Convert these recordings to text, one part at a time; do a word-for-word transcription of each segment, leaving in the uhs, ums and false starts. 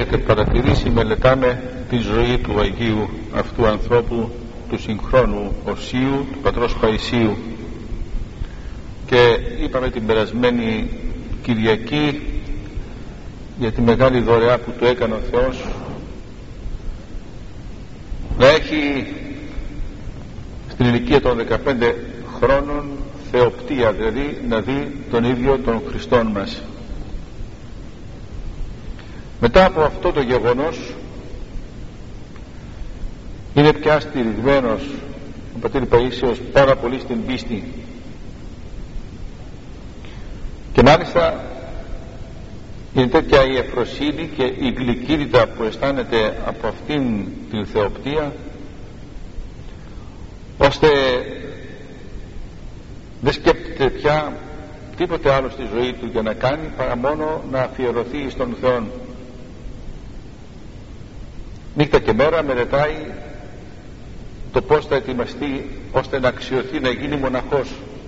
έχετε παρατηρήσει, μελετάμε τη ζωή του Αγίου αυτού ανθρώπου, του συγχρόνου Οσίου, του πατρός Παϊσίου, και είπαμε την περασμένη Κυριακή για τη μεγάλη δωρεά που του έκανε ο Θεός να έχει στην ηλικία των δεκαπέντε χρόνων θεοπτία, δηλαδή να δει τον ίδιο τον Χριστόν μας. Μετά από αυτό το γεγονός είναι πια στηριγμένος ο πατήρ Παΐσιος πάρα πολύ στην πίστη, και μάλιστα είναι τέτοια η ευφροσύνη και η γλυκύτητα που αισθάνεται από αυτήν την θεοπτία, ώστε δεν σκέπτεται πια τίποτε άλλο στη ζωή του για να κάνει παρά μόνο να αφιερωθεί στον Θεό. Νύχτα και μέρα μελετάει το πώς θα ετοιμαστεί ώστε να αξιωθεί να γίνει μοναχός.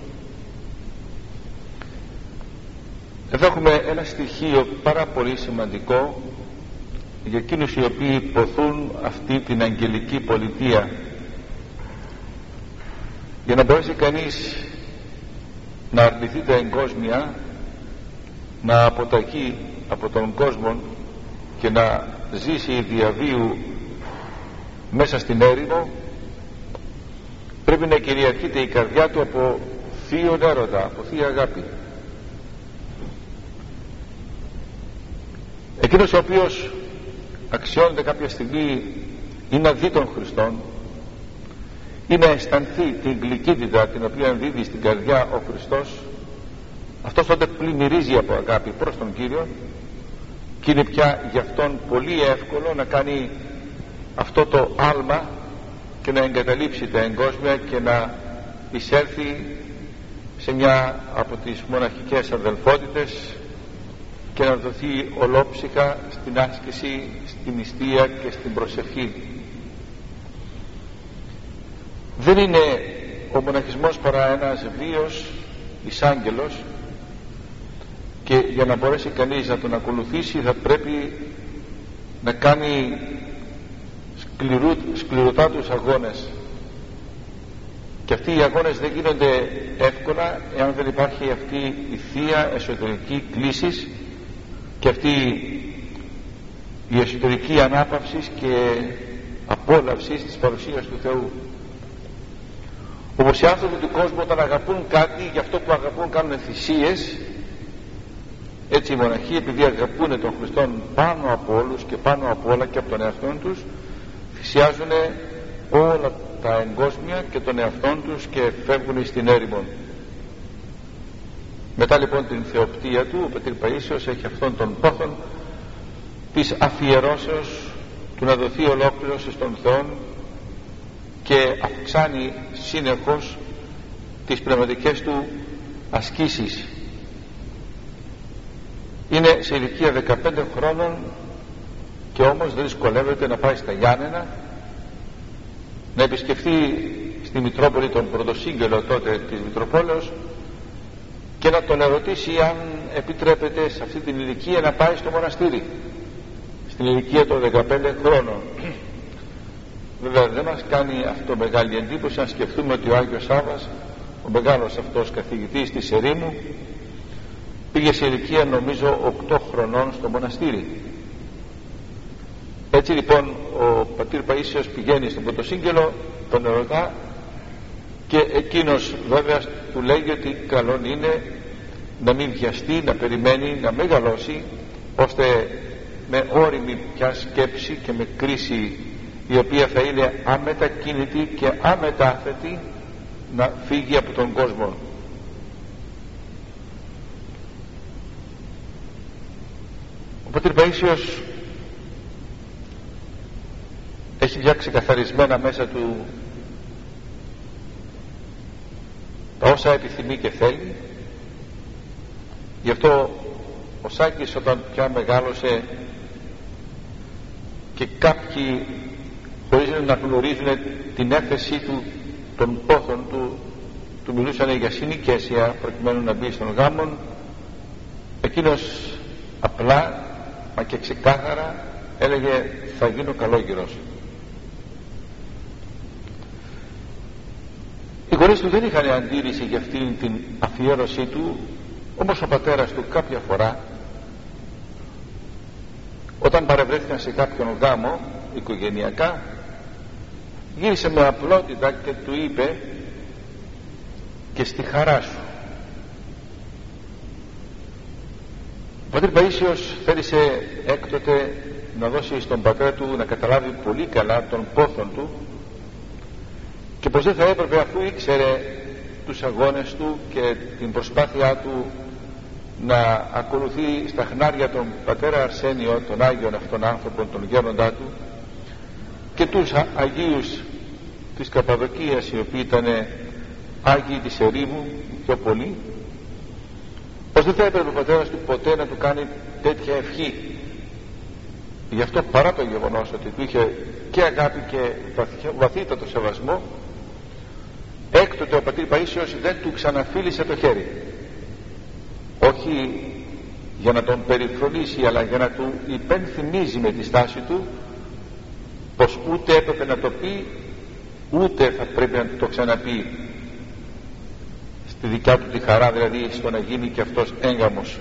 Εδώ έχουμε ένα στοιχείο πάρα πολύ σημαντικό για εκείνους οι οποίοι ποθούν αυτή την αγγελική πολιτεία. Για να μπορέσει κανείς να αρνηθεί τα εγκόσμια, να αποταχεί από τον κόσμο και να ζήσει διαβίου μέσα στην έρημο, πρέπει να κυριαρχείται η καρδιά του από θείον έρωτα, από θεία αγάπη. Εκείνος ο οποίος αξιώνεται κάποια στιγμή ή να δει τον Χριστόν ή να αισθανθεί την γλυκύτητα την οποία δίδει στην καρδιά ο Χριστός, αυτός τότε πλημμυρίζει από αγάπη προς τον Κύριο, και είναι πια για αυτόν πολύ εύκολο να κάνει αυτό το άλμα και να εγκαταλείψει τα εγκόσμια και να εισέλθει σε μια από τις μοναχικές αδελφότητες και να δοθεί ολόψυχα στην άσκηση, στην νηστεία και στην προσευχή. Δεν είναι ο μοναχισμός παρά ένας βίος εισάγγελος, και για να μπορέσει κανείς να τον ακολουθήσει θα πρέπει να κάνει σκληρού, σκληροτάτους αγώνες, και αυτοί οι αγώνες δεν γίνονται εύκολα εάν δεν υπάρχει αυτή η θεία εσωτερική κλίση και αυτή η εσωτερική ανάπαυση και απόλαυση της παρουσίας του Θεού. Όπως οι άνθρωποι του κόσμου όταν αγαπούν κάτι, για αυτό που αγαπούν κάνουν θυσίες, έτσι οι μοναχοί, επειδή αγαπούν τον Χριστόν πάνω από όλους και πάνω από όλα και από τον εαυτόν τους, θυσιάζουν όλα τα εγκόσμια και τον εαυτόν τους και φεύγουν στην έρημο. Μετά λοιπόν την θεοπτία του, ο πατήρ Παΐσιος έχει αυτόν τον πόθον της αφιερώσεως του να δοθεί ολόκληρος στον Θεό, και αυξάνει συνεχώς τις πνευματικές του ασκήσεις. Είναι σε ηλικία δεκαπέντε χρόνων και όμως δεν δυσκολεύεται να πάει στα Γιάννενα, να επισκεφθεί στη Μητρόπολη τον Πρωτοσύγγελο τότε της Μητροπόλεως και να τον ερωτήσει αν επιτρέπεται σε αυτή την ηλικία να πάει στο μοναστήρι, στην ηλικία των δεκαπέντε χρόνων. Βέβαια δεν μας κάνει αυτό μεγάλη εντύπωση αν σκεφτούμε ότι ο Άγιος Σάββας, ο μεγάλος αυτός καθηγητής της ερήμου, πήγε σε ηλικία νομίζω οκτώ χρονών στο μοναστήρι. Έτσι λοιπόν ο πατήρ Παΐσιος πηγαίνει στον Πρωτοσύγγελο, τον ερωτά, και εκείνος βέβαια του λέγει ότι καλό είναι να μην βιαστεί, να περιμένει να μεγαλώσει, ώστε με όριμη πια σκέψη και με κρίση η οποία θα είναι αμετακίνητη και αμετάθετη να φύγει από τον κόσμο. Ο πατήρ Παΐσιος έχει πια ξεκαθαρισμένα μέσα του τα όσα επιθυμεί και θέλει. Γι' αυτό ο Σάκης όταν πια μεγάλωσε και κάποιοι χωρίς να γνωρίζουν την έφεσή του των πόθων του, του μιλούσαν για συνοικέσια προκειμένου να μπει στον γάμον, εκείνος απλά μα και ξεκάθαρα έλεγε θα γίνω καλόγυρος. Οι γονείς του δεν είχαν αντίρρηση για αυτήν την αφιέρωσή του, όμως ο πατέρας του κάποια φορά, όταν παρευρέθηκαν σε κάποιον γάμο οικογενειακά, γύρισε με απλότητα και του είπε και στη χαρά σου. Ο πατήρ Παΐσιος θέλησε έκτοτε να δώσει στον πατέρα του να καταλάβει πολύ καλά τον πόθον του και πως δεν θα έπρεπε, αφού ήξερε τους αγώνες του και την προσπάθειά του να ακολουθεί στα χνάρια τον πατέρα Αρσένιο, τον Άγιον αυτόν άνθρωπον, τον γέροντά του, και τους Αγίους της Καπαδοκίας, οι οποίοι ήταν Άγιοι της ερήμου πιο πολύ, πως δεν θα έπρεπε ο πατέρας του ποτέ να του κάνει τέτοια ευχή. Γι' αυτό, παρά το γεγονός ότι του είχε και αγάπη και βαθύτατο σεβασμό, έκτοτε ο πατήρ Παΐσιος δεν του ξαναφίλησε το χέρι, όχι για να τον περιφρονήσει, αλλά για να του υπενθυμίζει με τη στάση του πως ούτε έπρεπε να το πει, ούτε θα πρέπει να το ξαναπεί στη δικιά του τη χαρά, δηλαδή στο να γίνει και αυτός έγγαμος.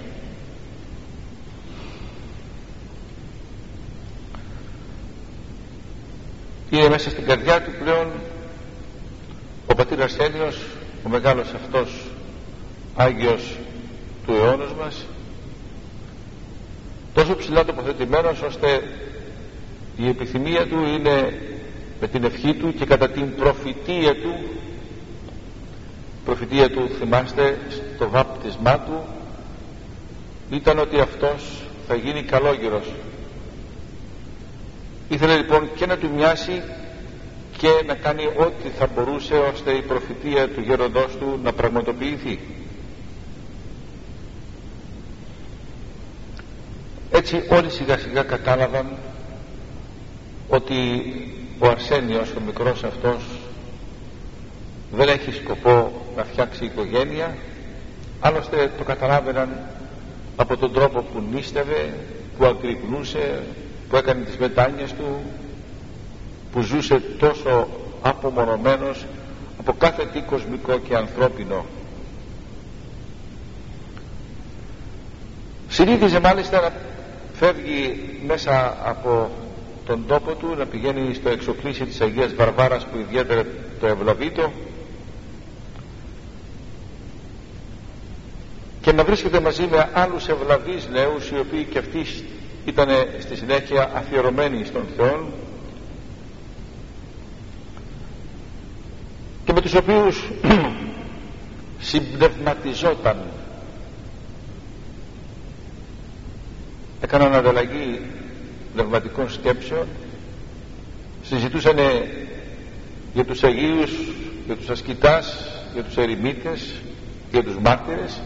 Είναι μέσα στην καρδιά του πλέον ο πατήρ Αρσένιος, ο μεγάλος αυτός Άγιος του αιώνος μας, τόσο ψηλά τοποθετημένος ώστε η επιθυμία του είναι με την ευχή του και κατά την προφητεία του. Προφητεία του, θυμάστε, στο βάπτισμά του ήταν ότι αυτός θα γίνει καλόγυρος. Ήθελε λοιπόν και να του μοιάσει και να κάνει ό,τι θα μπορούσε ώστε η προφητεία του γέροντός του να πραγματοποιηθεί. Έτσι όλοι σιγά σιγά κατάλαβαν ότι ο Αρσένιος, ο μικρός αυτός, δεν έχει σκοπό να φτιάξει οικογένεια. Άλλωστε το καταλάβαιναν από τον τρόπο που νίστευε, που αγρυπνούσε, που έκανε τις μετάνοιες του, που ζούσε τόσο απομονωμένος από κάθε τι κοσμικό και ανθρώπινο. Συνήθιζε μάλιστα να φεύγει μέσα από τον τόπο του, να πηγαίνει στο εξοκλήσι της Αγίας Βαρβάρας, που ιδιαίτερα το ευλαβείτο, και να βρίσκεται μαζί με άλλους ευλαβείς νέους, οι οποίοι και αυτοί ήταν στη συνέχεια αφιερωμένοι στον Θεό και με τους οποίους συμπνευματιζόταν. Έκαναν ανταλλαγή πνευματικών σκέψεων, συζητούσαν για τους Αγίους, για τους ασκητάς, για τους ερημίτες, για τους μάρτυρες.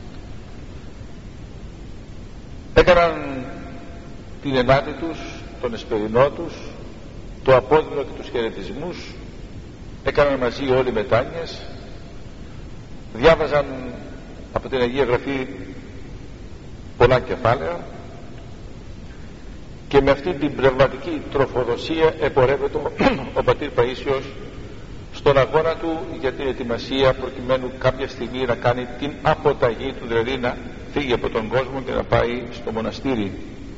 Έκαναν την ενάτη τους, τον εσπερινό τους, το απόδειλο και τους χαιρετισμούς. Έκαναν μαζί όλοι μετάνοιες, διάβαζαν από την Αγία Γραφή πολλά κεφάλαια και με αυτή την πνευματική τροφοδοσία επορεύεται ο πατήρ Παΐσιος στον αγώνα του για την ετοιμασία, προκειμένου κάποια στιγμή να κάνει την αποταγή του, δηλαδή να φύγει από τον κόσμο και να πάει στο μοναστήρι.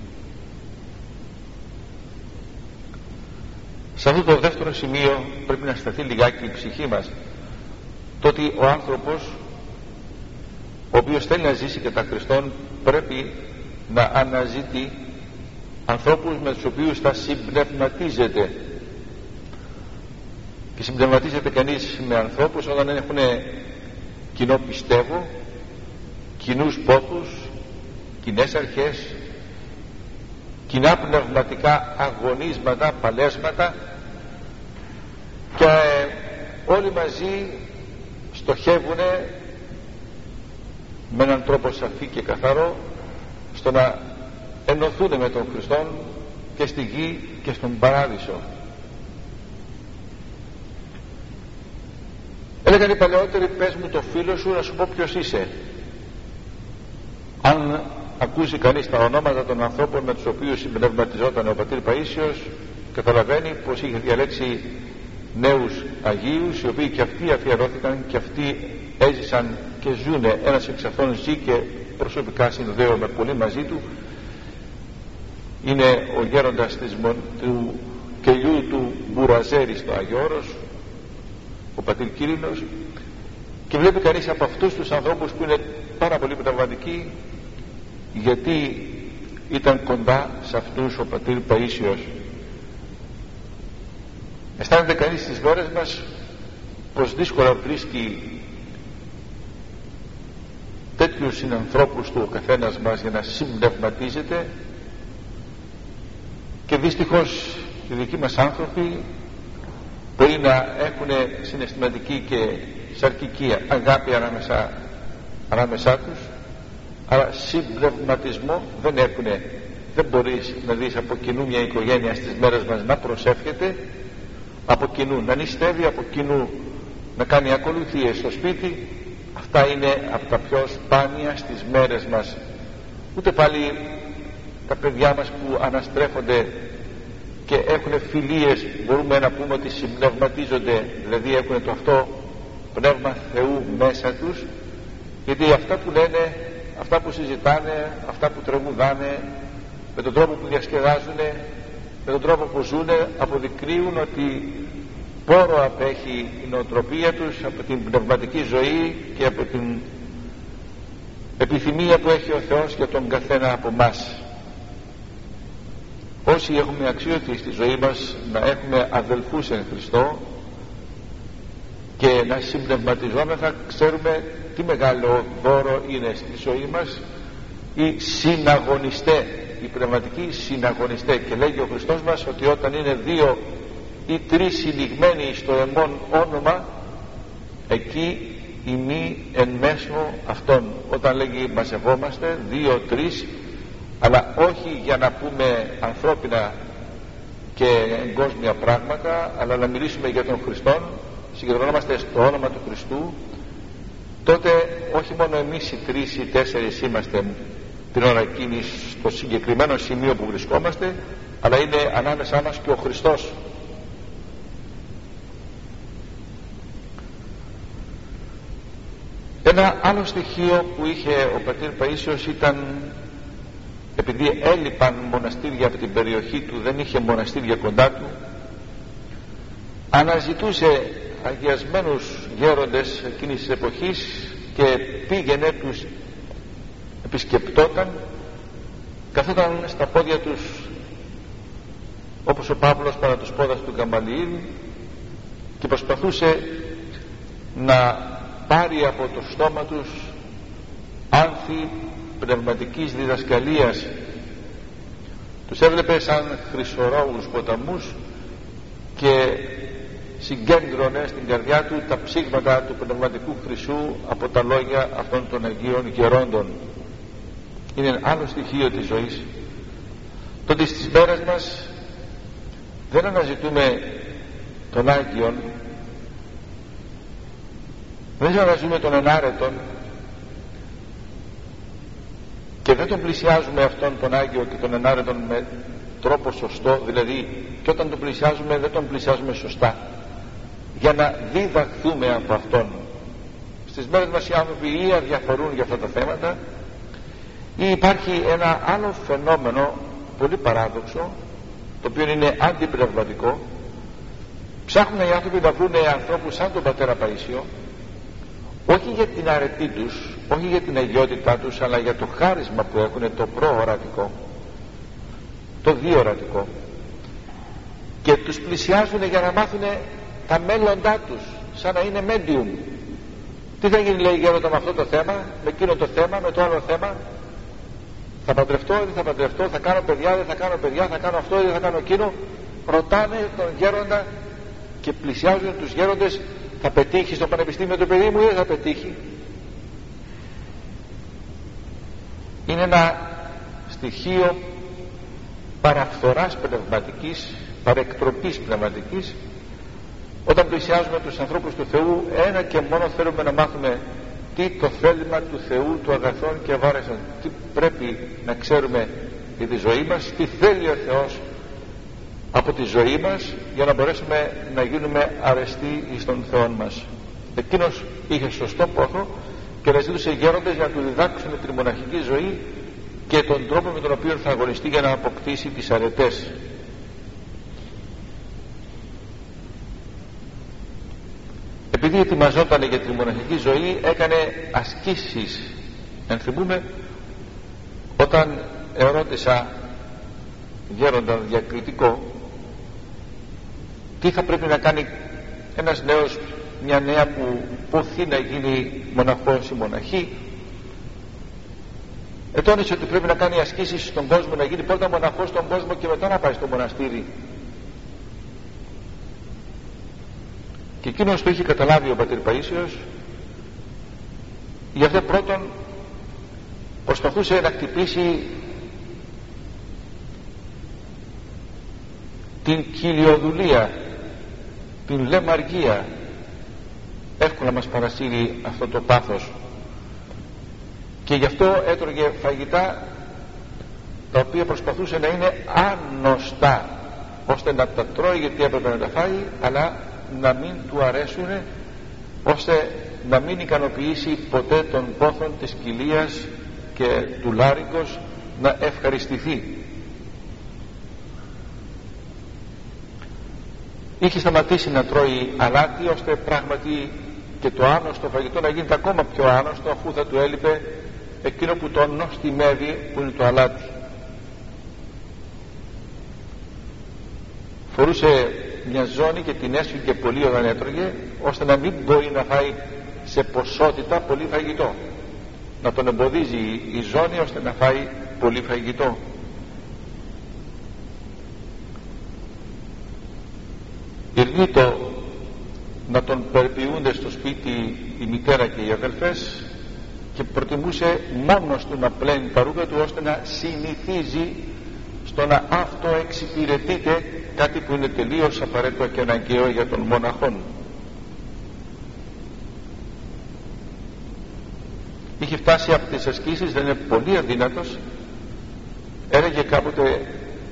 Σε αυτό το δεύτερο σημείο πρέπει να σταθεί λιγάκι η ψυχή μας, το ότι ο άνθρωπος ο οποίος θέλει να ζήσει κατά Χριστόν πρέπει να αναζητεί ανθρώπους με τους οποίους θα συμπνευματίζεται. Και συμπνευματίζεται κανείς με ανθρώπους όταν έχουν κοινό πιστεύω, κοινούς πόθους, κοινές αρχές, κοινά πνευματικά αγωνίσματα, παλέσματα, και όλοι μαζί στοχεύουν με έναν τρόπο σαφή και καθαρό στο να ενωθούν με τον Χριστόν και στη γη και στον παράδεισο. Έλεγαν οι παλαιότεροι, πες μου το φίλο σου να σου πω ποιος είσαι. Αν ακούσει κανείς τα ονόματα των ανθρώπων με τους οποίους συμπνευματιζόταν ο πατήρ Παΐσιος, καταλαβαίνει πως είχε διαλέξει νέους Αγίους, οι οποίοι και αυτοί αφιερώθηκαν και αυτοί έζησαν και ζουνε. Ένας εξ αυτών ζει και προσωπικά συνδέομαι πολύ μαζί του. Είναι ο γέροντας της, του κελιού του Μπουραζέρη στο Άγιο Όρος, ο πατήρ Κύρινος, και βλέπει κανείς από αυτούς τους ανθρώπους που είναι πάρα πολύ πνευματικοί, γιατί ήταν κοντά σε αυτούς ο πατήρ Παΐσιος. Αισθάνεται κανείς στις μέρες μας πως δύσκολα βρίσκει τέτοιους συνανθρώπους του ο καθένας μας για να συμπνευματίζεται, και δυστυχώς οι δικοί μας άνθρωποι μπορεί να έχουν συναισθηματική και σαρκική αγάπη ανάμεσα, ανάμεσά τους, αλλά συμπνευματισμό δεν έχουν. Δεν μπορείς να δεις από κοινού μια οικογένεια στις μέρες μας να προσεύχεται από κοινού, να νηστεύει από κοινού, να κάνει ακολουθίες στο σπίτι. Αυτά είναι από τα πιο σπάνια στις μέρες μας. Ούτε πάλι τα παιδιά μας που αναστρέφονται και έχουν φιλίες, μπορούμε να πούμε ότι συμπνευματίζονται, δηλαδή έχουν το αυτό πνεύμα Θεού μέσα τους, γιατί αυτά που λένε, αυτά που συζητάνε, αυτά που τραγουδάνε, με τον τρόπο που διασκεδάζουν, με τον τρόπο που ζουνε, αποδεικνύουν ότι πόρο απέχει η νοοτροπία τους από την πνευματική ζωή και από την επιθυμία που έχει ο Θεός για τον καθένα από μας. Όσοι έχουμε αξιώθει στη ζωή μας να έχουμε αδελφούς εν Χριστώ και να συμπνευματιζόμεθα, ξέρουμε τι μεγάλο δώρο είναι στη ζωή μας οι συναγωνιστέ, οι πνευματικοί συναγωνιστέ. Και λέγει ο Χριστός μας ότι όταν είναι δύο ή τρεις συνηγμένοι στο εμόν όνομα, εκεί ημί εν μέσω αυτών. Όταν λέγει μαζευόμαστε δύο τρεις, αλλά όχι για να πούμε ανθρώπινα και εγκόσμια πράγματα, αλλά να μιλήσουμε για τον Χριστόν, συγκεντρωνόμαστε στο όνομα του Χριστού, τότε όχι μόνο εμείς οι τρεις ή τέσσερις είμαστε την ώρα εκείνη στο συγκεκριμένο σημείο που βρισκόμαστε, αλλά είναι ανάμεσά μας και ο Χριστός. Ένα άλλο στοιχείο που είχε ο πατήρ Παΐσιος ήταν, επειδή έλειπαν μοναστήρια από την περιοχή του, δεν είχε μοναστήρια κοντά του, αναζητούσε αγιασμένους γέροντες εκείνης της εποχής και πήγαινε, τους επισκεπτόταν, καθόταν στα πόδια τους όπως ο Παύλος παρά τους πόδας του Γκαμαλιήλ και προσπαθούσε να πάρει από το στόμα τους άνθη πνευματικής διδασκαλίας. Τους έβλεπε σαν χρυσορόβους ποταμούς και συγκέντρωνε στην καρδιά του τα ψήγματα του πνευματικού χρυσού από τα λόγια αυτών των Αγίων Γερόντων. Είναι άλλο στοιχείο της ζωής. Τότε στις μέρες μας δεν αναζητούμε τον Άγιον, δεν αναζητούμε τον ενάρετον και δεν τον πλησιάζουμε αυτόν τον Άγιο και τον ενάρετον με τρόπο σωστό, δηλαδή και όταν τον πλησιάζουμε δεν τον πλησιάζουμε σωστά για να διδαχθούμε από αυτόν. Στις μέρες μας οι άνθρωποι ή αδιαφορούν για αυτά τα θέματα, ή υπάρχει ένα άλλο φαινόμενο πολύ παράδοξο, το οποίο είναι αντιπνευματικό. Ψάχνουν οι άνθρωποι να βρουν ανθρώπους σαν τον πατέρα Παΐσιο, όχι για την αρετή τους, όχι για την αγιότητά τους, αλλά για το χάρισμα που έχουν, το προορατικό, το διορατικό, και τους πλησιάζουν για να μάθουν τα μέλλοντά τους, σαν να είναι medium. Τι θα γίνει, λέει, γέροντα, με αυτό το θέμα, με εκείνο το θέμα, με το άλλο θέμα? Θα παντρευτώ ή δεν θα παντρευτώ, θα κάνω παιδιά, δεν θα κάνω παιδιά, θα κάνω αυτό ή δεν θα κάνω εκείνο? Ρωτάνε τον γέροντα και πλησιάζουν τους γέροντες. Θα πετύχει στο πανεπιστήμιο το παιδί μου ή δεν θα πετύχει? Είναι ένα στοιχείο παραφθοράς πνευματικής, παρεκτροπής πνευματικής, όταν πλησιάζουμε τους ανθρώπους του Θεού, ένα και μόνο θέλουμε να μάθουμε τι το θέλημα του Θεού του αγαθών και ευάρεσαν, τι πρέπει να ξέρουμε για τη ζωή μας, τι θέλει ο Θεός από τη ζωή μας, για να μπορέσουμε να γίνουμε αρεστοί εις τον Θεό μας. Εκείνος είχε σωστό πόθο και να ζητούσε γέροντες για να του διδάξουν την μοναχική ζωή και τον τρόπο με τον οποίο θα αγωνιστεί για να αποκτήσει τις αρετές. Επειδή ετοιμαζόταν για τη μοναχική ζωή, έκανε ασκήσεις. Ενθυμούμε όταν ερώτησα γέροντα διακριτικό τι θα πρέπει να κάνει ένας νέος, μια νέα που ποθεί να γίνει μοναχός ή μοναχή, ετώνησε ότι πρέπει να κάνει ασκήσεις στον κόσμο, να γίνει πρώτα μοναχός στον κόσμο και μετά να πάει στο μοναστήρι. Και εκείνος το είχε καταλάβει ο πατήρ Παΐσιος, γι' αυτό πρώτον προσπαθούσε να χτυπήσει την κοιλιοδουλία, την λεμαργία. Εύκολα μας παρασύρει αυτό το πάθος και γι' αυτό έτρωγε φαγητά τα οποία προσπαθούσε να είναι άνοστά, ώστε να τα τρώει γιατί έπρεπε να τα φάει, αλλά να μην του αρέσουν, ώστε να μην ικανοποιήσει ποτέ τον πόθον της κοιλίας και του λάρυγγος, να ευχαριστηθεί. Είχε σταματήσει να τρώει αλάτι, ώστε πράγματι και το άνοστο φαγητό να γίνεται ακόμα πιο άνοστο, αφού θα του έλειπε εκείνο που το νοστιμεύει, που είναι το αλάτι. Φορούσε μια ζώνη και την έσφυγε πολύ όταν έτρωγε, ώστε να μην μπορεί να φάει σε ποσότητα πολύ φαγητό, να τον εμποδίζει η ζώνη ώστε να φάει πολύ φαγητό. Ειρνήτω να τον περιποιούνται στο σπίτι η μητέρα και οι αδελφές και προτιμούσε μόνος του να πλένει τα ρούχα του, ώστε να συνηθίζει στο να αυτοεξυπηρετείται, κάτι που είναι τελείως απαραίτητο και αναγκαίο για τον μοναχόν. Είχε φτάσει από τις ασκήσεις, δεν είναι πολύ αδύνατος. Έλεγε κάποτε,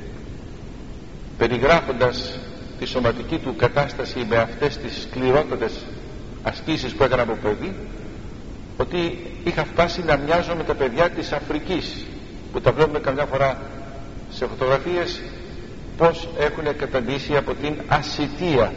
περιγράφοντας τη σωματική του κατάσταση με αυτές τις σκληρότατες ασκήσεις που έκανα από παιδί, ότι είχα φτάσει να μοιάζω με τα παιδιά της Αφρικής, που τα βλέπουμε καμιά φορά σε φωτογραφίες, πως έχουν καταντήσει από την ασιτεία.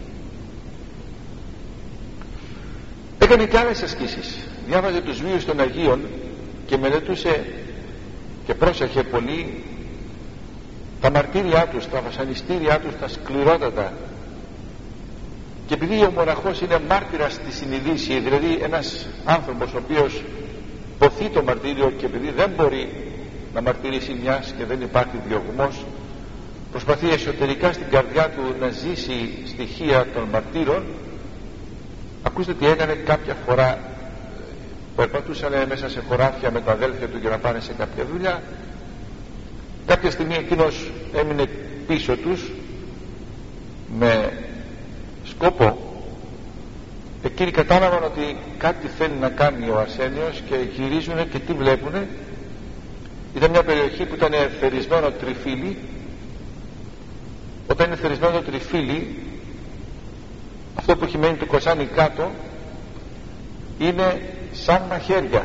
Έκανε και άλλες ασκήσεις. Διάβαζε τους βίους των Αγίων και μελετούσε και πρόσεχε πολύ τα μαρτύρια τους, τα βασανιστήριά τους, τα σκληρότατα. Και επειδή ο μοναχός είναι μάρτυρας στη συνειδήση, δηλαδή ένας άνθρωπος ο οποίος ποθεί το μαρτύριο και επειδή δεν μπορεί να μαρτυρήσει μιας και δεν υπάρχει διωγμός, προσπαθεί εσωτερικά στην καρδιά του να ζήσει στοιχεία των μαρτύρων. Ακούστε τι έκανε κάποια φορά. Περπατούσαν μέσα σε χωράφια με τα αδέλφια του για να πάνε σε κάποια δουλειά. Κάποια στιγμή εκείνος έμεινε πίσω τους με σκόπο. Εκείνοι κατάλαβαν ότι κάτι θέλει να κάνει ο Αρσένιος και γυρίζουνε και τι βλέπουνε. Ήταν μια περιοχή που ήταν θερισμένο τριφύλι. Όταν είναι θερισμένο τριφύλι, αυτό που έχει μένει το κοτσάνι κάτω είναι σαν μαχαίρια.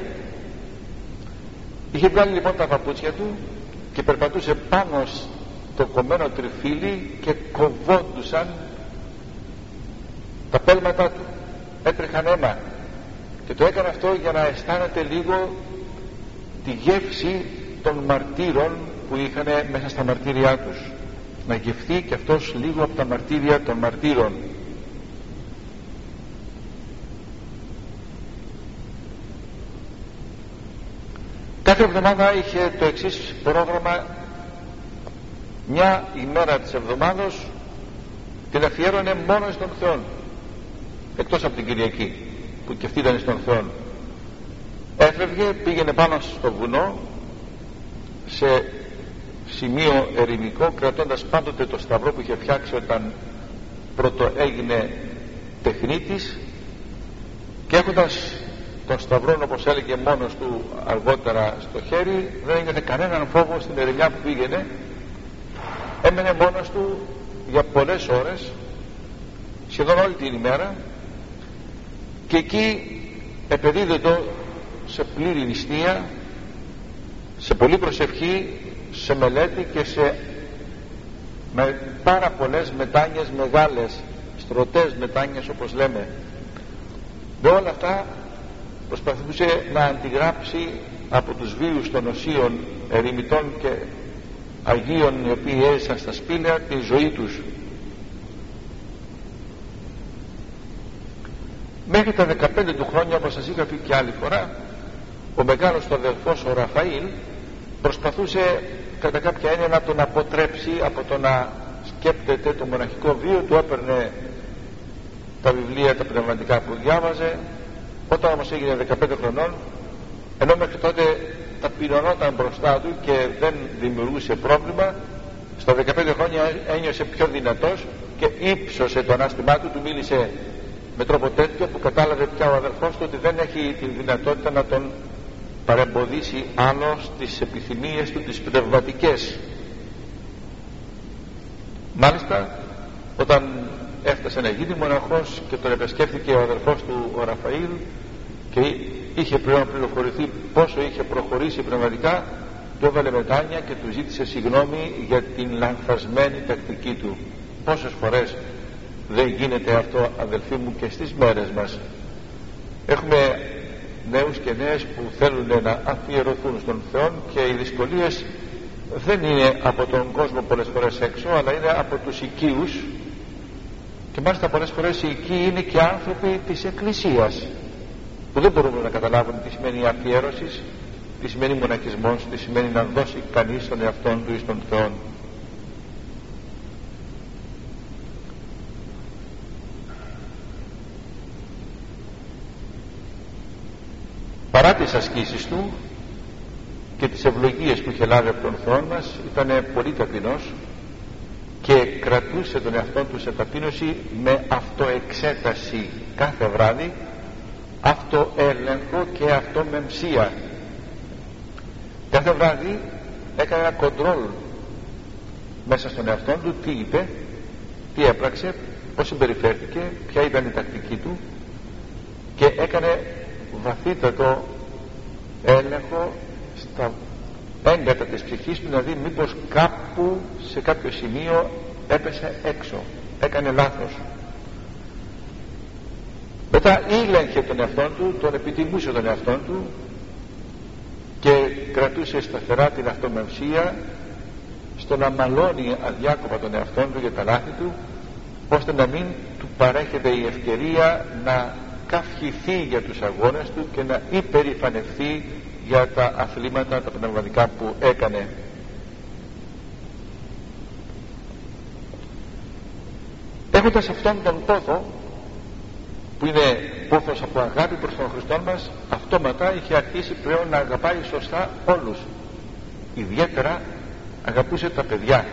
Είχε βγάλει λοιπόν τα παπούτσια του και περπατούσε πάνω στο κομμένο τριφύλι και κοβόντουσαν τα πέλματά του, έτρεχαν αίμα, και το έκανε αυτό για να αισθάνεται λίγο τη γεύση των μαρτύρων που είχαν μέσα στα μαρτύρια τους, να γευθεί και αυτός λίγο από τα μαρτύρια των μαρτύρων. Κάθε εβδομάδα είχε το εξής πρόγραμμα. Μια ημέρα της εβδομάδος την αφιέρωνε μόνο στον Θεό, εκτός από την Κυριακή που και αυτή ήταν στον Θεό. Έφευγε, πήγαινε πάνω στο βουνό σε σημείο ερημικό, κρατώντας πάντοτε το σταυρό που είχε φτιάξει όταν πρώτο έγινε τεχνίτης, και έχοντας των σταυρών, όπως έλεγε μόνος του αργότερα στο χέρι, δεν ένιωθε κανέναν φόβο στην ερημιά που πήγαινε. Έμενε μόνος του για πολλές ώρες, σχεδόν όλη την ημέρα, και εκεί επεδίδεται σε πλήρη νηστεία, σε πολλή προσευχή, σε μελέτη και σε με πάρα πολλές μετάνοιες, μεγάλες στρωτές μετάνοιες όπως λέμε. Με όλα αυτά προσπαθούσε να αντιγράψει από τους βίους των οσίων ερημιτών και Αγίων οι οποίοι έζησαν στα σπήλαια τη ζωή τους. Μέχρι τα δεκαπέντε του χρόνια, όπως σας είχα πει και άλλη φορά, ο μεγάλος του αδελφός ο Ραφαήλ προσπαθούσε κατά κάποια έννοια να τον αποτρέψει από το να σκέπτεται το μοναχικό βίο του. Έπαιρνε τα βιβλία τα πνευματικά που διάβαζε. Όταν όμως έγινε δεκαπέντε χρονών, ενώ μέχρι τότε ταπεινωνόταν μπροστά του και δεν δημιουργούσε πρόβλημα, στα δεκαπέντε χρόνια ένιωσε πιο δυνατός και ύψωσε το ανάστημά του, του μίλησε με τρόπο τέτοιο που κατάλαβε πια ο αδελφός του ότι δεν έχει τη δυνατότητα να τον παρεμποδίσει άλλο στις επιθυμίες του τις πνευματικές. Μάλιστα, όταν έφτασε να γίνει μοναχός και τον επισκέφθηκε ο αδελφός του ο Ραφαήλ και είχε πλέον πληροφορηθεί πόσο είχε προχωρήσει πνευματικά, του έβαλε μετάνοια και του ζήτησε συγγνώμη για την λανθασμένη τακτική του. Πόσες φορές δεν γίνεται αυτό, αδελφοί μου, και στις μέρες μας. Έχουμε νέους και νέες που θέλουν να αφιερωθούν στον Θεό και οι δυσκολίες δεν είναι από τον κόσμο πολλές φορές έξω, αλλά είναι από τους οικείους, και μάλιστα πολλές φορές οι οικοί είναι και άνθρωποι της Εκκλησίας που δεν μπορούν να καταλάβουν τι σημαίνει αφιέρωση, τι σημαίνει μοναχισμός, τι σημαίνει να δώσει κανείς τον εαυτόν του εις τον Θεό. Παρά τις ασκήσεις του και τις ευλογίες που είχε λάβει από τον Θεό μας, ήταν πολύ ταπεινός και κρατούσε τον εαυτό του σε ταπείνωση με αυτοεξέταση κάθε βράδυ, αυτοέλεγχο και αυτομεμψία. Κάθε βράδυ έκανε ένα κοντρόλ μέσα στον εαυτό του, τι είπε, τι έπραξε, πώς συμπεριφέρθηκε, ποια ήταν η τακτική του, και έκανε βαθύτατο έλεγχο στα έγκατα της ψυχής του, να δει μήπως κάπου σε κάποιο σημείο έπεσε έξω, έκανε λάθος. Μετά ήλεγχε τον εαυτόν του, τον επιτιμούσε τον εαυτόν του και κρατούσε σταθερά την αυτομευσία στο να μαλώνει αδιάκοπα τον εαυτόν του για τα λάθη του, ώστε να μην του παρέχεται η ευκαιρία να καυχηθεί για τους αγώνες του και να υπερηφανευθεί για τα αθλήματα τα πνευματικά που έκανε. Έχοντας αυτόν τον πόθο, που είναι πόθος από αγάπη προς τον Χριστό μας, αυτόματα είχε αρχίσει πλέον να αγαπάει σωστά όλους. Ιδιαίτερα αγαπούσε τα παιδιά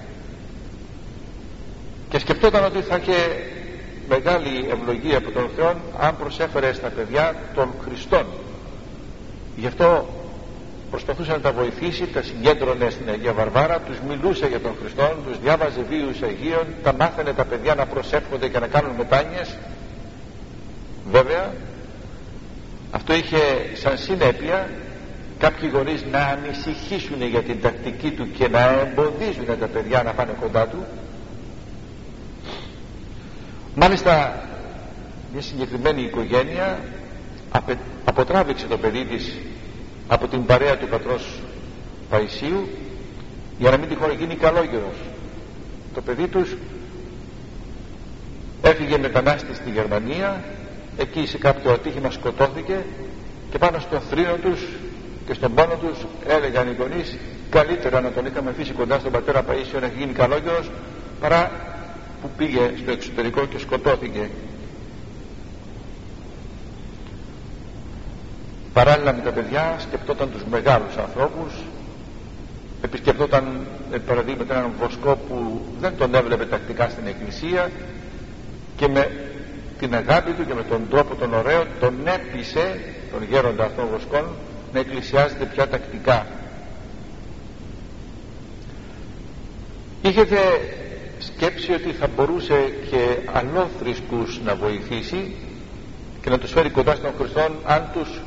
και σκεφτόταν ότι θα είχε μεγάλη ευλογία από τον Θεό αν προσέφερε στα παιδιά των Χριστών. Γι' αυτό προσπαθούσε να τα βοηθήσει, τα συγκέντρωνε στην Αγία Βαρβάρα, τους μιλούσε για τον Χριστό, τους διάβαζε βίους Αγίων, τα μάθαινε τα παιδιά να προσεύχονται και να κάνουν μετάνοιες. Βέβαια αυτό είχε σαν συνέπεια κάποιοι γονείς να ανησυχήσουν για την τακτική του και να εμποδίζουν τα παιδιά να πάνε κοντά του. Μάλιστα μια συγκεκριμένη οικογένεια απε, αποτράβηξε το παιδί της από την παρέα του πατρός Παϊσίου για να μην τυχόν γίνει καλόγερος. Το παιδί τους έφυγε μετανάστη στη Γερμανία, εκεί σε κάποιο ατύχημα σκοτώθηκε και πάνω στο θρήνο τους και στον πόνο τους έλεγαν οι γονείς καλύτερα να τον είχαμε αφήσει κοντά στον πατέρα Παΐσιο να έχει γίνει καλόγερος παρά που πήγε στο εξωτερικό και σκοτώθηκε. Παράλληλα με τα παιδιά σκεπτόταν τους μεγάλους ανθρώπους, επισκεπτόταν παραδείγματα έναν βοσκό που δεν τον έβλεπε τακτικά στην εκκλησία και με την αγάπη του και με τον τρόπο τον ωραίο τον έπεισε τον γέροντα αυτών βοσκών να εκκλησιάζεται πια τακτικά. Είχετε σκέψει ότι θα μπορούσε και αλλόθρησκους να βοηθήσει και να τους φέρει κοντά στον Χριστό αν τους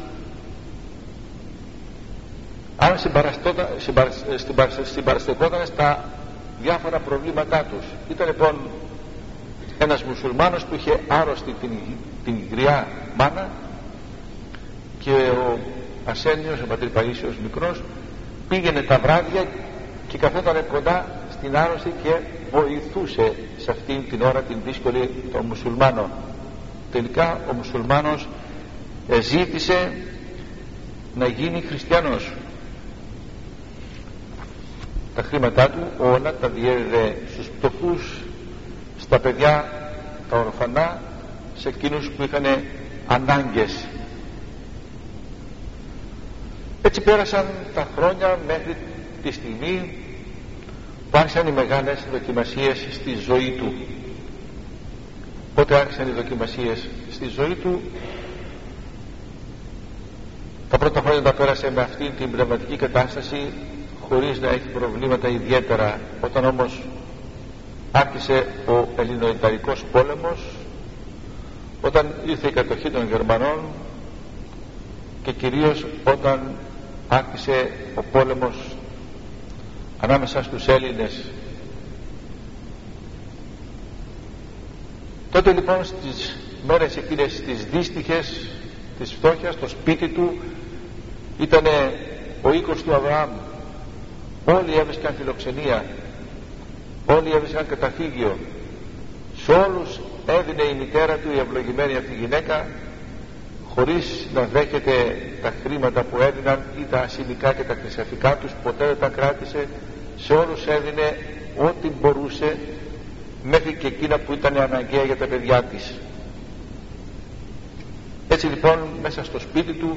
αν συμπαραστεκόταν στα διάφορα προβλήματά τους. Ήταν λοιπόν ένας μουσουλμάνος που είχε άρρωστη την, την γριά μάνα και ο ασθένιος, ο πατήρ Παΐσιος μικρός, πήγαινε τα βράδια και καθόταν κοντά στην άρρωστη και βοηθούσε σε αυτήν την ώρα την δύσκολη των μουσουλμάνων. Τελικά ο μουσουλμάνος ζήτησε να γίνει χριστιανός. Τα χρήματά του όλα τα διέδιδε στους φτωχούς, στα παιδιά, τα ορφανά, σε εκείνους που είχαν ανάγκες. Έτσι πέρασαν τα χρόνια μέχρι τη στιγμή που άρχισαν οι μεγάλες δοκιμασίες στη ζωή του. Πότε άρχισαν οι δοκιμασίες στη ζωή του? Τα πρώτα χρόνια τα πέρασε με αυτήν την πνευματική κατάσταση χωρίς να έχει προβλήματα ιδιαίτερα. Όταν όμως άρχισε ο Ελληνοϊταλικός πόλεμος, όταν ήρθε η κατοχή των Γερμανών και κυρίως όταν άρχισε ο πόλεμος ανάμεσα στους Έλληνες, τότε λοιπόν στις μέρες εκείνες τις δύστιχες της φτώχειας, στο σπίτι του ήταν ο οίκος του Αβραάμ. Όλοι έβρισκαν φιλοξενία, όλοι έβρισκαν καταφύγιο. Σε όλους έδινε η μητέρα του, η ευλογημένη αυτή γυναίκα, χωρίς να δέχεται τα χρήματα που έδιναν ή τα ασημικά και τα χρυσαφικά τους, ποτέ δεν τα κράτησε. Σε όλους έδινε ό,τι μπορούσε, μέχρι και εκείνα που ήταν αναγκαία για τα παιδιά της. Έτσι λοιπόν μέσα στο σπίτι του,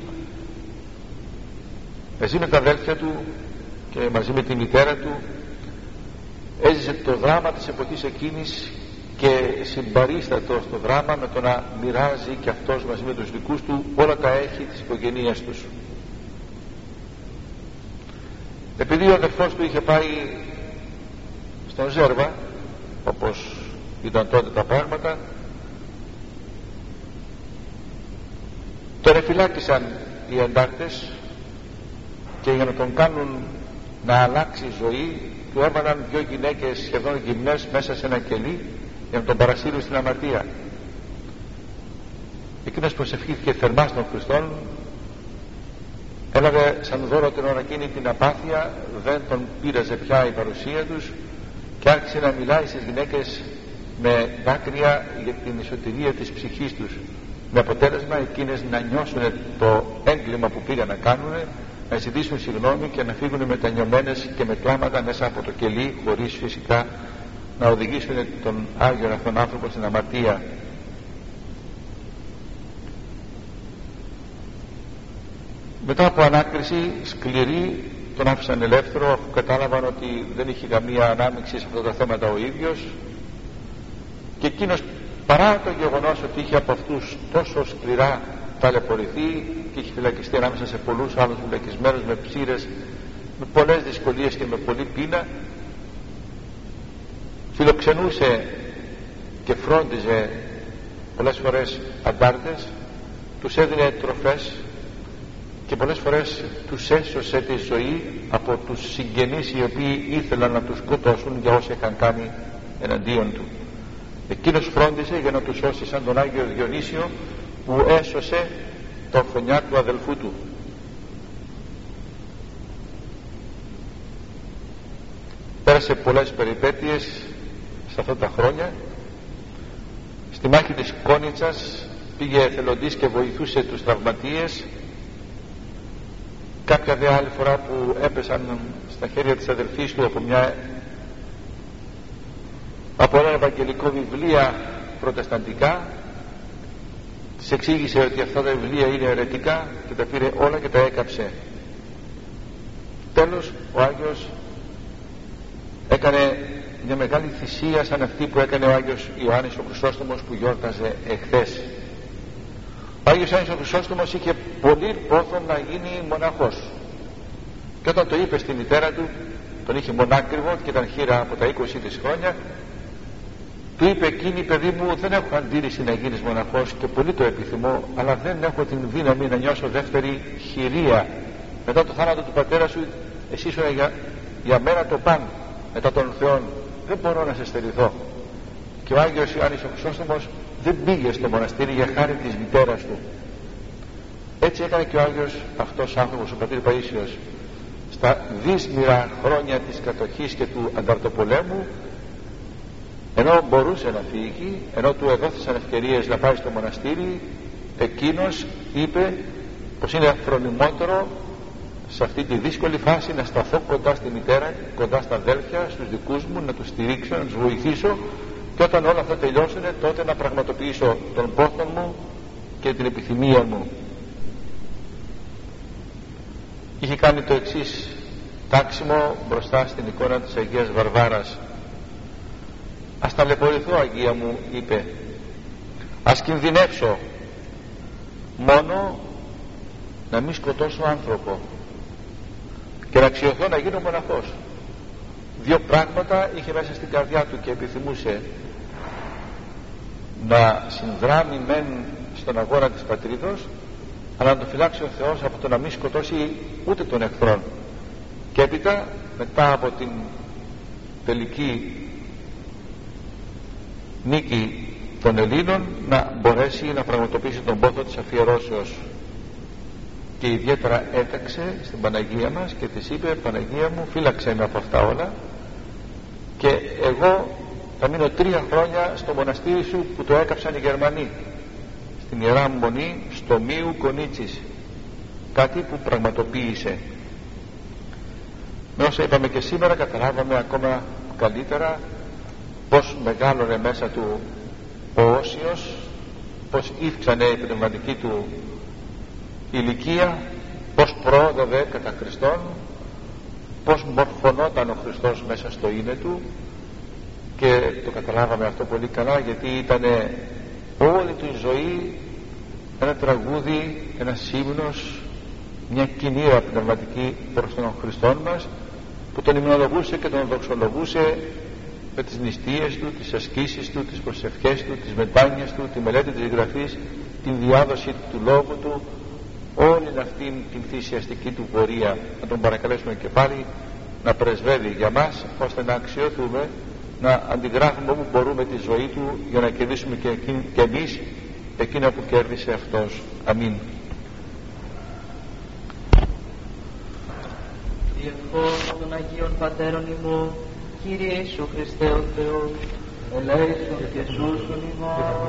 μαζί με τα αδέλφια του και μαζί με τη μητέρα του, έζησε το δράμα της εποχής εκείνης και συμπαρίστατο στο δράμα με το να μοιράζει και αυτός μαζί με τους δικούς του όλα τα έχει της οικογένειας τους. Επειδή ο αδερφός του είχε πάει στον Ζέρβα, όπως ήταν τότε τα πράγματα, τον εφυλάκησαν οι αντάρτες και για να τον κάνουν να αλλάξει ζωή του έβαλαν δύο γυναίκες σχεδόν γυμνές μέσα σε ένα κελί για να τον παρασύρουν στην αμαρτία. Εκείνος προσευχήθηκε θερμά στον Χριστόν, έλαβε σαν δώρο την ώρα εκείνη την απάθεια, δεν τον πείραζε πια η παρουσία τους και άρχισε να μιλάει στις γυναίκες με δάκρυα για την σωτηρία της ψυχής τους, με αποτέλεσμα εκείνες να νιώσουν το έγκλημα που πήγαν να κάνουν, να ζητήσουν συγγνώμη και να φύγουν μετανιωμένες και με κλάματα μέσα από το κελί, χωρίς φυσικά να οδηγήσουν τον Άγιον αυτόν άνθρωπο στην αμαρτία. Μετά από ανάκριση σκληρή τον άφησαν ελεύθερο, αφού κατάλαβαν ότι δεν είχε καμία ανάμειξη σε αυτά τα θέματα ο ίδιος, και εκείνος, παρά το γεγονός ότι είχε από αυτούς τόσο σκληρά ταλαιπωρηθεί και είχε φυλακιστεί ανάμεσα σε πολλούς άλλους φυλακισμένους με ψήρες, με πολλές δυσκολίες και με πολλή πείνα, φιλοξενούσε και φρόντιζε πολλές φορές αντάρτες, τους έδινε τροφές και πολλές φορές τους έσωσε τη ζωή από τους συγγενείς οι οποίοι ήθελαν να τους σκοτώσουν για όσα είχαν κάνει εναντίον του. Εκείνος φρόντιζε για να τους σώσει, σαν τον Άγιο Διονύσιο που έσωσε το ορφανιά του αδελφού του. Πέρασε πολλές περιπέτειες σε αυτά τα χρόνια. Στη μάχη της Κόνιτσας πήγε εθελοντής και βοηθούσε τους τραυματίες. Κάποια δε άλλη φορά που έπεσαν στα χέρια της αδελφής του από μια από ένα ευαγγελικό βιβλία προτεσταντικά, της εξήγησε ότι αυτά τα βιβλία είναι αιρετικά και τα πήρε όλα και τα έκαψε. Τέλος ο Άγιος έκανε μια μεγάλη θυσία σαν αυτή που έκανε ο Άγιος Ιωάννης ο Χρυσόστομος που γιόρταζε εχθές. Ο Άγιος Ιωάννης ο Χρυσόστομος είχε πολύ πόθο να γίνει μοναχός, και όταν το είπε στη μητέρα του, τον είχε μονάκριβο και ήταν χείρα από τα είκοσι της χρόνια, του είπε εκείνη: παιδί μου, δεν έχω αντίρρηση να γίνεις μοναχός και πολύ το επιθυμώ, αλλά δεν έχω την δύναμη να νιώσω δεύτερη χειρία. Μετά το θάνατο του πατέρα σου εσύ ήσουν για, για μένα το παν μετά των Θεών, δεν μπορώ να σε στερηθώ. Και ο Άγιος Ιωάννης ο Χρυσόστομος δεν πήγε στο μοναστήρι για χάρη της μητέρας του. Έτσι έκανε και ο Άγιος αυτός άνθρωπος, ο πατήρ Παΐσιος, στα δύσμυρα χρόνια της κατοχής και του ανταρτοπολέμου, ενώ μπορούσε να φύγει, ενώ του εδόθησαν ευκαιρίες να πάει στο μοναστήρι, εκείνος είπε πως είναι φρονιμότερο σε αυτή τη δύσκολη φάση να σταθώ κοντά στη μητέρα, κοντά στα αδέλφια, στους δικούς μου, να τους στηρίξω, να τους βοηθήσω, και όταν όλα αυτά τελειώσουν τότε να πραγματοποιήσω τον πόθο μου και την επιθυμία μου. Είχε κάνει το εξής τάξιμο μπροστά στην εικόνα της Αγίας Βαρβάρας: ας ταλαιπωρηθώ, Αγία μου, είπε, ας κινδυνεύσω, μόνο να μην σκοτώσω άνθρωπο και να αξιωθώ να γίνω μοναχός. Δύο πράγματα είχε μέσα στην καρδιά του και επιθυμούσε: να συνδράμει μεν στον αγώνα της πατρίδος, αλλά να το φυλάξει ο Θεός από το να μην σκοτώσει ούτε τον εχθρόν. Και έπειτα, μετά από την τελική νίκη των Ελλήνων, να μπορέσει να πραγματοποιήσει τον πόθο της αφιερώσεως. Και ιδιαίτερα έταξε στην Παναγία μας και της είπε: Παναγία μου, φύλαξε με από αυτά όλα, και εγώ θα μείνω τρία χρόνια στο μοναστήρι σου που το έκαψαν οι Γερμανοί, στην Ιερά Μονή στο Μίου Κονίτσης. Κάτι που πραγματοποίησε. Με όσα είπαμε και σήμερα καταλάβαμε ακόμα καλύτερα πως μεγάλωνε μέσα του ο Όσιος, πως ύφξανε η πνευματική του ηλικία, πως προόδευε κατά Χριστόν, πως μορφωνόταν ο Χριστός μέσα στο είναι του. Και το καταλάβαμε αυτό πολύ καλά, γιατί ήταν όλη του η ζωή ένα τραγούδι, ένα ύμνος, μια κοινήρα πνευματική προς τον Χριστόν μας, που τον υμνολογούσε και τον δοξολογούσε με τις νηστείες του, τις ασκήσεις του, τις προσευχές του, τις μετάνοιες του, τη μελέτη της γραφής, την διάδοση του λόγου του, όλη αυτή την θυσιαστική του πορεία. Να τον παρακαλέσουμε και πάλι να πρεσβεύει για μας, ώστε να αξιωθούμε, να αντιγράφουμε όπου μπορούμε τη ζωή του, για να κερδίσουμε και, εκείνη, και εμείς εκείνα που κέρδισε αυτός. Αμήν. Διευχών των Αγίων Πατέρων ημών, Κύριε Ιησού Χριστέ ο Θεός, ελέησον και σούσον ημάς.